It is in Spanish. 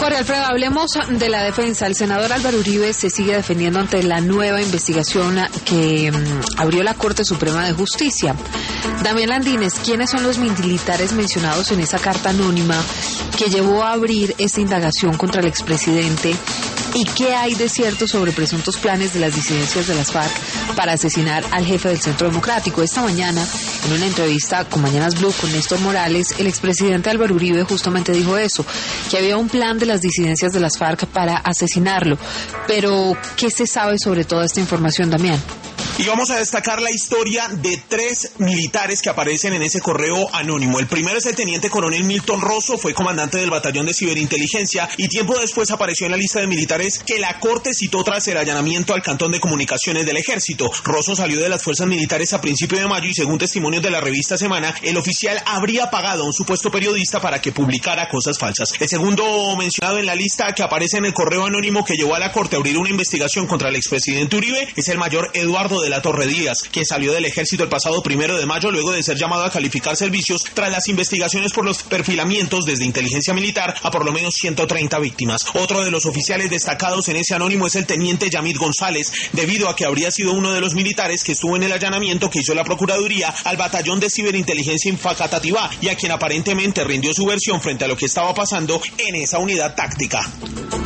Jorge Alfredo, hablemos de la defensa. El senador Álvaro Uribe se sigue defendiendo ante la nueva investigación que abrió la Corte Suprema de Justicia. Damián Landines, ¿quiénes son los militares mencionados en esa carta anónima que llevó a abrir esta indagación contra el expresidente? ¿Y qué hay de cierto sobre presuntos planes de las disidencias de las FARC para asesinar al jefe del Centro Democrático? Esta mañana, en una entrevista con Mañanas Blue con Néstor Morales, el expresidente Álvaro Uribe justamente dijo eso, que había un plan de las disidencias de las FARC para asesinarlo. Pero, ¿qué se sabe sobre toda esta información, Damián? Y vamos a destacar la historia de 3 militares que aparecen en ese correo anónimo. El primero es el teniente coronel Milton Rosso, fue comandante del batallón de ciberinteligencia y tiempo después apareció en la lista de militares que la Corte citó tras el allanamiento al cantón de comunicaciones del Ejército. Rosso salió de las fuerzas militares a principios de mayo y según testimonios de la revista Semana, el oficial habría pagado a un supuesto periodista para que publicara cosas falsas. El segundo mencionado en la lista que aparece en el correo anónimo que llevó a la Corte a abrir una investigación contra el expresidente Uribe es el mayor Eduardo de la Torre Díaz, que salió del Ejército el pasado 1 de mayo luego de ser llamado a calificar servicios tras las investigaciones por los perfilamientos desde inteligencia militar a por lo menos 130 víctimas. Otro de los oficiales destacados en ese anónimo es el teniente Yamid González, debido a que habría sido uno de los militares que estuvo en el allanamiento que hizo la Procuraduría al batallón de ciberinteligencia en Facatativá y a quien aparentemente rindió su versión frente a lo que estaba pasando en esa unidad táctica.